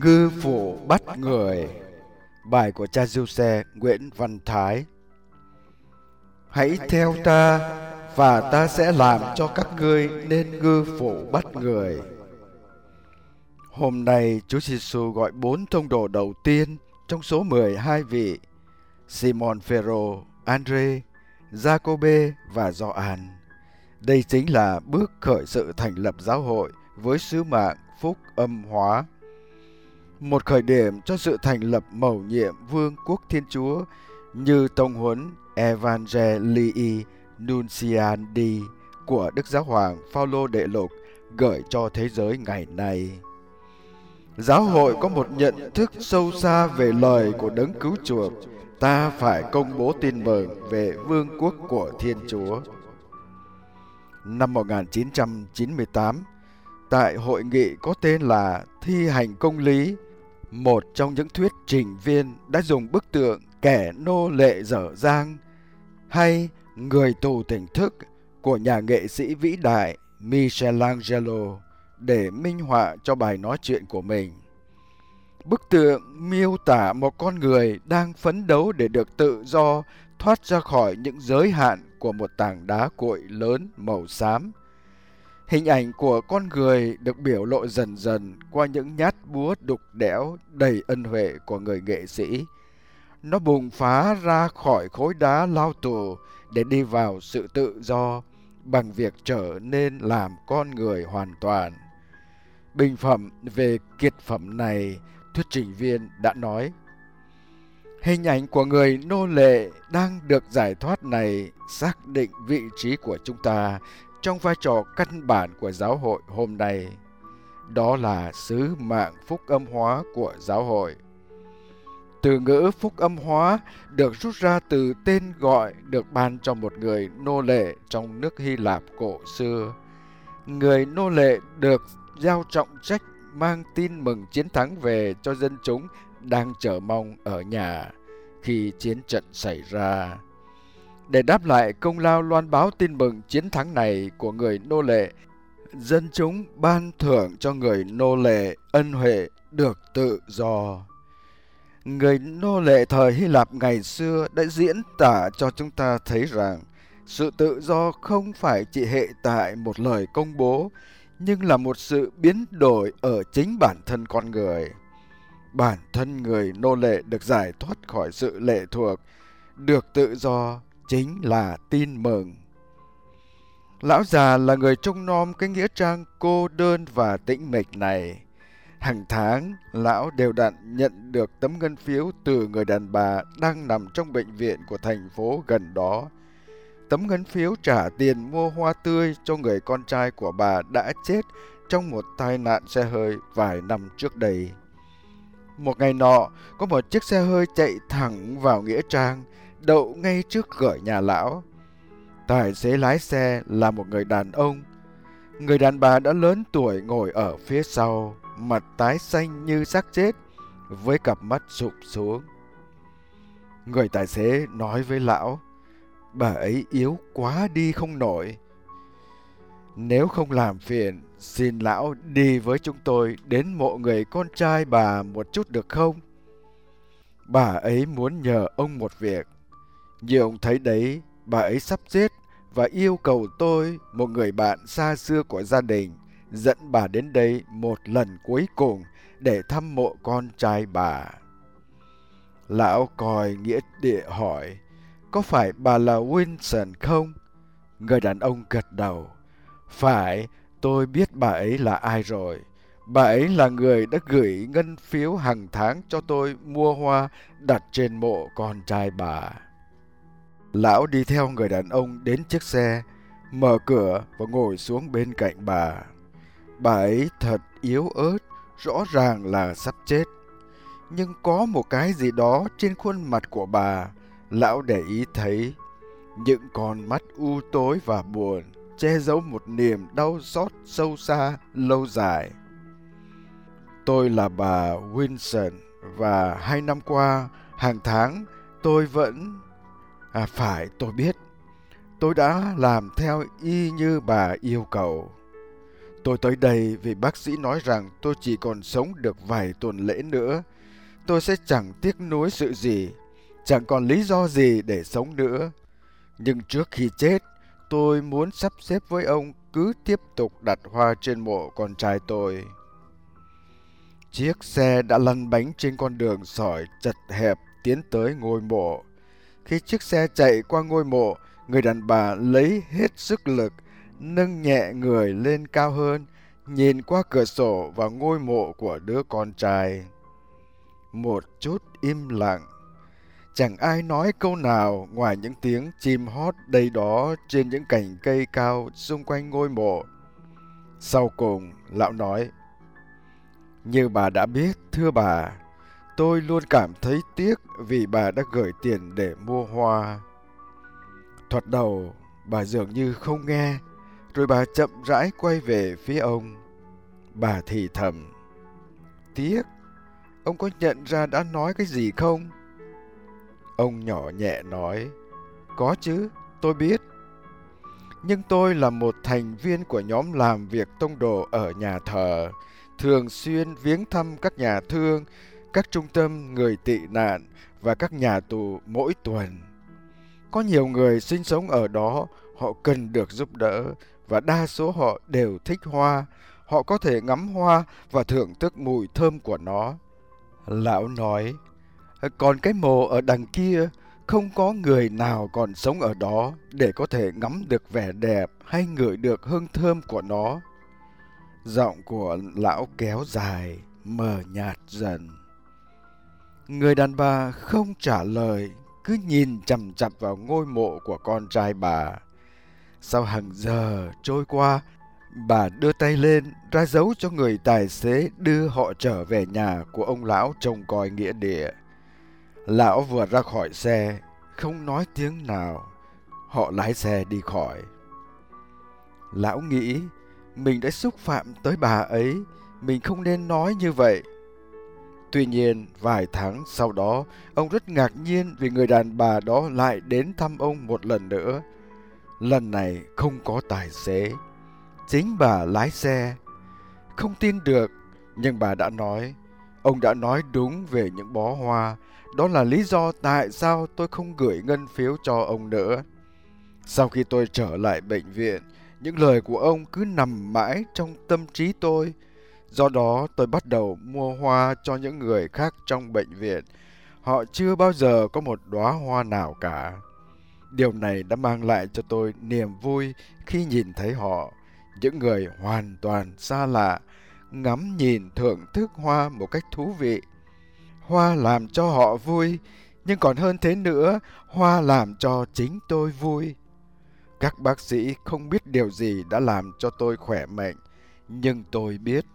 Ngư phủ bắt người. Bài của cha Giuse Nguyễn Văn Thái. Hãy theo ta, và ta sẽ làm cho các ngươi nên ngư phủ bắt người. Hôm nay Chúa Giêsu gọi 4 tông đồ đầu tiên trong số 12 vị: Simon Phêrô, Andre, Giacôbê và Gioan. Đây chính là bước khởi sự thành lập giáo hội với sứ mạng phúc âm hóa. Một khởi điểm cho sự thành lập mầu nhiệm Vương quốc Thiên Chúa như tông huấn Evangelii Nuntiandi của Đức Giáo hoàng Phaolô Đệ Lục gửi cho thế giới ngày nay. Giáo hội có một nhận thức sâu xa về lời của Đấng Cứu Chuộc. Ta phải công bố tin mừng về Vương quốc của Thiên Chúa. Năm 1998, tại hội nghị có tên là Thi hành công lý, một trong những thuyết trình viên đã dùng bức tượng kẻ nô lệ dở dang hay người tù tỉnh thức của nhà nghệ sĩ vĩ đại Michelangelo để minh họa cho bài nói chuyện của mình. Bức tượng miêu tả một con người đang phấn đấu để được tự do thoát ra khỏi những giới hạn của một tảng đá cuội lớn màu xám. Hình ảnh của con người được biểu lộ dần dần qua những nhát búa đục đẽo đầy ân huệ của người nghệ sĩ. Nó bùng phá ra khỏi khối đá lao tù để đi vào sự tự do bằng việc trở nên làm con người hoàn toàn. Bình phẩm về kiệt phẩm này, thuyết trình viên đã nói: hình ảnh của người nô lệ đang được giải thoát này xác định vị trí của chúng ta trong vai trò căn bản của giáo hội hôm nay. Đó là sứ mạng phúc âm hóa của giáo hội. Từ ngữ phúc âm hóa được rút ra từ tên gọi được ban cho một người nô lệ trong nước Hy Lạp cổ xưa. Người nô lệ được giao trọng trách mang tin mừng chiến thắng về cho dân chúng đang chờ mong ở nhà khi chiến trận xảy ra. Để đáp lại công lao loan báo tin mừng chiến thắng này của người nô lệ, dân chúng ban thưởng cho người nô lệ ân huệ được tự do. Người nô lệ thời Hy Lạp ngày xưa đã diễn tả cho chúng ta thấy rằng sự tự do không phải chỉ hệ tại một lời công bố, nhưng là một sự biến đổi ở chính bản thân con người. Bản thân người nô lệ được giải thoát khỏi sự lệ thuộc, được tự do, chính là tin mừng. Lão già là người trông nom cái nghĩa trang cô đơn và tĩnh mịch này. Hàng tháng, lão đều đặn nhận được tấm ngân phiếu từ người đàn bà đang nằm trong bệnh viện của thành phố gần đó. Tấm ngân phiếu trả tiền mua hoa tươi cho người con trai của bà đã chết trong một tai nạn xe hơi vài năm trước đây. Một ngày nọ, có một chiếc xe hơi chạy thẳng vào nghĩa trang, đậu ngay trước cửa nhà lão. Tài xế lái xe là một người đàn ông. Người đàn bà đã lớn tuổi ngồi ở phía sau, mặt tái xanh như xác chết, với cặp mắt sụp xuống. Người tài xế nói với lão: bà ấy yếu quá đi không nổi. Nếu không làm phiền, xin lão đi với chúng tôi đến mộ người con trai bà một chút được không? Bà ấy muốn nhờ ông một việc. Như ông thấy đấy, bà ấy sắp chết và yêu cầu tôi, một người bạn xa xưa của gia đình, dẫn bà đến đây một lần cuối cùng để thăm mộ con trai bà. Lão coi nghĩa địa hỏi: có phải bà là Wilson không? Người đàn ông gật đầu: phải, tôi biết bà ấy là ai rồi. Bà ấy là người đã gửi ngân phiếu hàng tháng cho tôi mua hoa đặt trên mộ con trai bà. Lão đi theo người đàn ông đến chiếc xe, mở cửa và ngồi xuống bên cạnh bà. Bà ấy thật yếu ớt, rõ ràng là sắp chết. Nhưng có một cái gì đó trên khuôn mặt của bà, lão để ý thấy. Những con mắt u tối và buồn che giấu một niềm đau xót sâu xa, lâu dài. Tôi là bà Wilson và 2 năm qua, hàng tháng tôi vẫn... phải, tôi biết. Tôi đã làm theo y như bà yêu cầu. Tôi tới đây vì bác sĩ nói rằng tôi chỉ còn sống được vài tuần lễ nữa. Tôi sẽ chẳng tiếc nuối sự gì, chẳng còn lý do gì để sống nữa. Nhưng trước khi chết, tôi muốn sắp xếp với ông cứ tiếp tục đặt hoa trên mộ con trai tôi. Chiếc xe đã lăn bánh trên con đường sỏi chật hẹp tiến tới ngôi mộ. Khi chiếc xe chạy qua ngôi mộ, người đàn bà lấy hết sức lực, nâng nhẹ người lên cao hơn, nhìn qua cửa sổ vào ngôi mộ của đứa con trai. Một chút im lặng. Chẳng ai nói câu nào ngoài những tiếng chim hót đây đó trên những cành cây cao xung quanh ngôi mộ. Sau cùng, lão nói: "Như bà đã biết, thưa bà, tôi luôn cảm thấy tiếc vì bà đã gửi tiền để mua hoa." Thoạt đầu, bà dường như không nghe, rồi bà chậm rãi quay về phía ông. Bà thì thầm: "Tiếc, ông có nhận ra đã nói cái gì không?" Ông nhỏ nhẹ nói: "Có chứ, tôi biết. Nhưng tôi là một thành viên của nhóm làm việc tông đồ ở nhà thờ, thường xuyên viếng thăm các nhà thương, các trung tâm người tị nạn và các nhà tù mỗi tuần. Có nhiều người sinh sống ở đó, họ cần được giúp đỡ và đa số họ đều thích hoa. Họ có thể ngắm hoa và thưởng thức mùi thơm của nó." Lão nói: "Còn cái mồ ở đằng kia, không có người nào còn sống ở đó để có thể ngắm được vẻ đẹp hay ngửi được hương thơm của nó." Giọng của lão kéo dài, mờ nhạt dần. Người đàn bà không trả lời, cứ nhìn chằm chằm vào ngôi mộ của con trai bà. Sau hàng giờ trôi qua, bà đưa tay lên ra dấu cho người tài xế đưa họ trở về nhà của ông lão trông coi nghĩa địa. Lão vừa ra khỏi xe, không nói tiếng nào. Họ lái xe đi khỏi. Lão nghĩ mình đã xúc phạm tới bà ấy, mình không nên nói như vậy. Tuy nhiên, vài tháng sau đó, ông rất ngạc nhiên vì người đàn bà đó lại đến thăm ông một lần nữa. Lần này không có tài xế, chính bà lái xe. Không tin được, nhưng bà đã nói, ông đã nói đúng về những bó hoa. Đó là lý do tại sao tôi không gửi ngân phiếu cho ông nữa. Sau khi tôi trở lại bệnh viện, những lời của ông cứ nằm mãi trong tâm trí tôi. Do đó tôi bắt đầu mua hoa cho những người khác trong bệnh viện. Họ chưa bao giờ có một đóa hoa nào cả. Điều này đã mang lại cho tôi niềm vui khi nhìn thấy họ, những người hoàn toàn xa lạ, ngắm nhìn thưởng thức hoa một cách thú vị. Hoa làm cho họ vui, nhưng còn hơn thế nữa, hoa làm cho chính tôi vui. Các bác sĩ không biết điều gì đã làm cho tôi khỏe mạnh, nhưng tôi biết.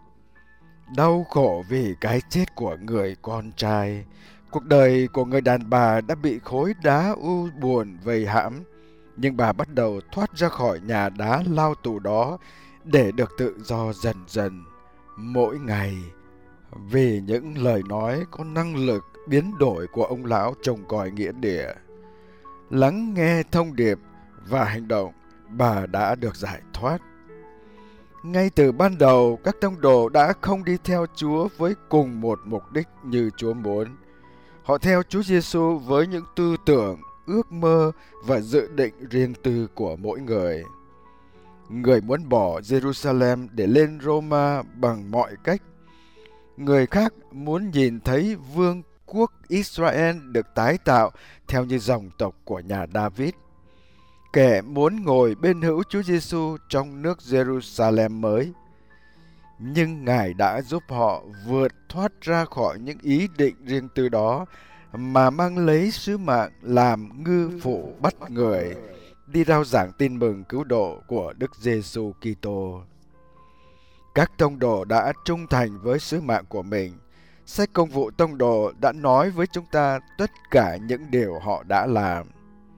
Đau khổ vì cái chết của người con trai. Cuộc đời của người đàn bà đã bị khối đá u buồn vây hãm, nhưng bà bắt đầu thoát ra khỏi nhà đá lao tù đó để được tự do dần dần, mỗi ngày, vì những lời nói có năng lực biến đổi của ông lão trông coi nghĩa địa. Lắng nghe thông điệp và hành động, bà đã được giải thoát. Ngay từ ban đầu, các tông đồ đã không đi theo Chúa với cùng một mục đích như Chúa muốn. Họ theo Chúa Giêsu với những tư tưởng, ước mơ và dự định riêng tư của mỗi người. Người muốn bỏ Jerusalem để lên Roma bằng mọi cách. Người khác muốn nhìn thấy vương quốc Israel được tái tạo theo như dòng tộc của nhà David. Kẻ muốn ngồi bên hữu Chúa Giêsu trong nước Jerusalem mới. Nhưng Ngài đã giúp họ vượt thoát ra khỏi những ý định riêng tư đó mà mang lấy sứ mạng làm ngư phủ bắt người, đi rao giảng tin mừng cứu độ của Đức Giêsu Kitô. Các tông đồ đã trung thành với sứ mạng của mình. Sách Công vụ Tông đồ đã nói với chúng ta tất cả những điều họ đã làm.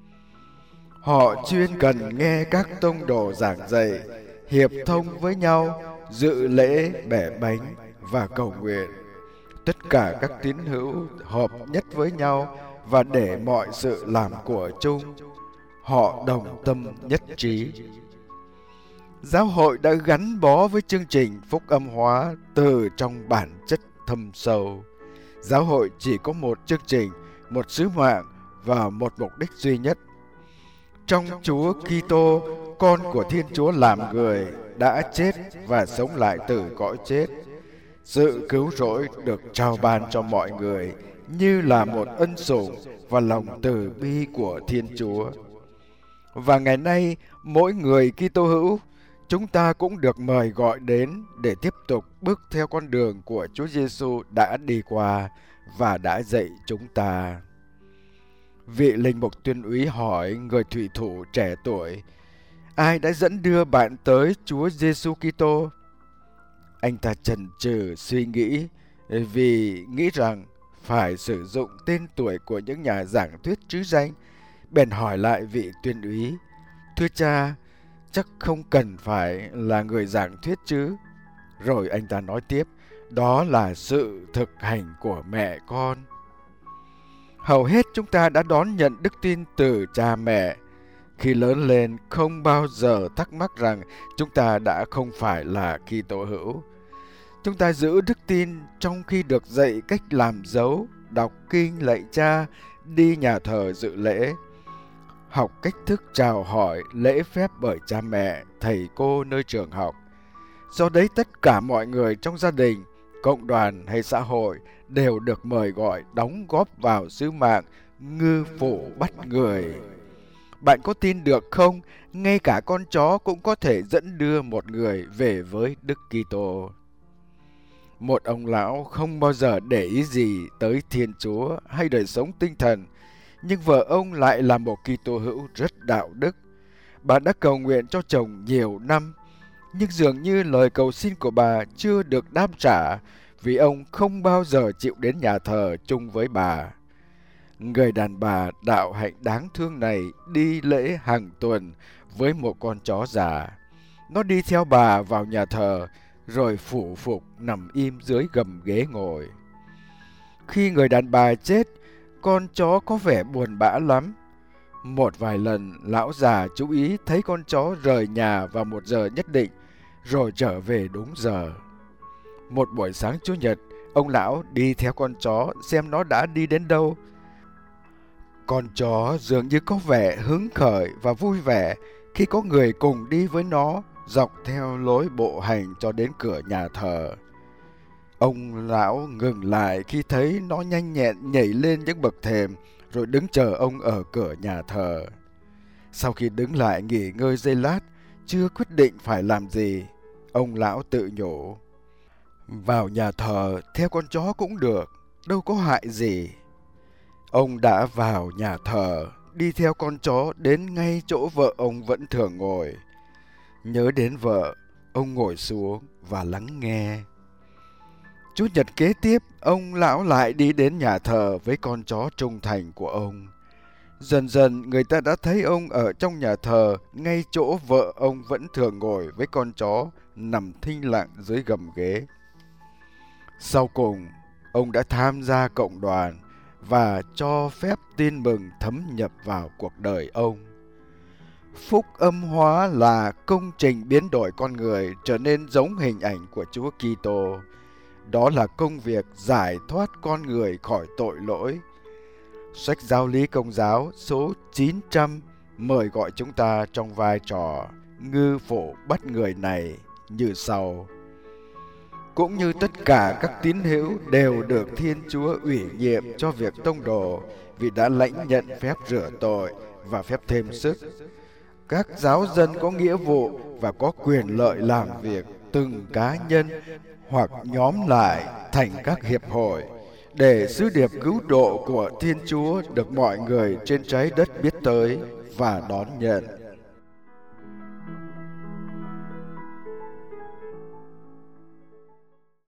Họ chuyên cần nghe các tông đồ giảng dạy, hiệp thông với nhau, dự lễ bẻ bánh và cầu nguyện. Tất cả các tín hữu hợp nhất với nhau và để mọi sự làm của chung. Họ đồng tâm nhất trí. Giáo hội đã gắn bó với chương trình phúc âm hóa từ trong bản chất thâm sâu. Giáo hội chỉ có một chương trình, một sứ mạng và một mục đích duy nhất. Trong Chúa Kitô, con của Thiên Chúa làm người, đã chết và sống lại từ cõi chết. Sự cứu rỗi được trao ban cho mọi người như là một ân sủng và lòng từ bi của Thiên Chúa. Và ngày nay, mỗi người Kitô hữu, chúng ta cũng được mời gọi đến để tiếp tục bước theo con đường của Chúa Giêsu đã đi qua và đã dạy chúng ta. Vị linh mục tuyên úy hỏi người thủy thủ trẻ tuổi: ai đã dẫn đưa bạn tới Chúa Giêsu Kitô? Anh ta chần chừ suy nghĩ vì nghĩ rằng phải sử dụng tên tuổi của những nhà giảng thuyết trứ danh, bèn hỏi lại vị tuyên úy: thưa cha, chắc không cần phải là người giảng thuyết chứ? Rồi anh ta nói tiếp: đó là sự thực hành của mẹ con. Hầu hết chúng ta đã đón nhận đức tin từ cha mẹ. Khi lớn lên, không bao giờ thắc mắc rằng chúng ta đã không phải là Kitô hữu. Chúng ta giữ đức tin trong khi được dạy cách làm dấu, đọc kinh lạy cha, đi nhà thờ dự lễ, học cách thức chào hỏi, lễ phép bởi cha mẹ, thầy cô nơi trường học. Do đấy tất cả mọi người trong gia đình, cộng đoàn hay xã hội đều được mời gọi đóng góp vào sứ mạng ngư phủ bắt người. Bạn có tin được không? Ngay cả con chó cũng có thể dẫn đưa một người về với Đức Kitô. Một ông lão không bao giờ để ý gì tới Thiên Chúa hay đời sống tinh thần, nhưng vợ ông lại là một Kitô hữu rất đạo đức. Bà đã cầu nguyện cho chồng nhiều năm, nhưng dường như lời cầu xin của bà chưa được đáp trả vì ông không bao giờ chịu đến nhà thờ chung với bà. Người đàn bà đạo hạnh đáng thương này đi lễ hàng tuần với một con chó già. Nó đi theo bà vào nhà thờ, rồi phủ phục nằm im dưới gầm ghế ngồi. Khi người đàn bà chết, con chó có vẻ buồn bã lắm. Một vài lần, lão già chú ý thấy con chó rời nhà vào một giờ nhất định, rồi trở về đúng giờ. Một buổi sáng Chủ nhật, ông lão đi theo con chó xem nó đã đi đến đâu. Con chó dường như có vẻ hứng khởi và vui vẻ khi có người cùng đi với nó dọc theo lối bộ hành cho đến cửa nhà thờ. Ông lão ngừng lại khi thấy nó nhanh nhẹn nhảy lên những bậc thềm rồi đứng chờ ông ở cửa nhà thờ. Sau khi đứng lại nghỉ ngơi giây lát, chưa quyết định phải làm gì, ông lão tự nhủ: vào nhà thờ theo con chó cũng được, đâu có hại gì. Ông đã vào nhà thờ, đi theo con chó đến ngay chỗ vợ ông vẫn thường ngồi. Nhớ đến vợ, ông ngồi xuống và lắng nghe. Chủ nhật kế tiếp, ông lão lại đi đến nhà thờ với con chó trung thành của ông. Dần dần người ta đã thấy ông ở trong nhà thờ, ngay chỗ vợ ông vẫn thường ngồi với con chó nằm thinh lặng dưới gầm ghế. Sau cùng, ông đã tham gia cộng đoàn và cho phép tin mừng thấm nhập vào cuộc đời ông. Phúc âm hóa là công trình biến đổi con người trở nên giống hình ảnh của Chúa Kitô. Đó là công việc giải thoát con người khỏi tội lỗi. Sách Giáo lý Công giáo số 900 mời gọi chúng ta trong vai trò ngư phủ bắt người này như sau. Cũng như tất cả các tín hữu đều được Thiên Chúa ủy nhiệm cho việc tông đồ vì đã lãnh nhận phép rửa tội và phép thêm sức. Các giáo dân có nghĩa vụ và có quyền lợi làm việc từng cá nhân hoặc nhóm lại thành các hiệp hội để sứ điệp cứu độ của Thiên Chúa được mọi người trên trái đất biết tới và đón nhận.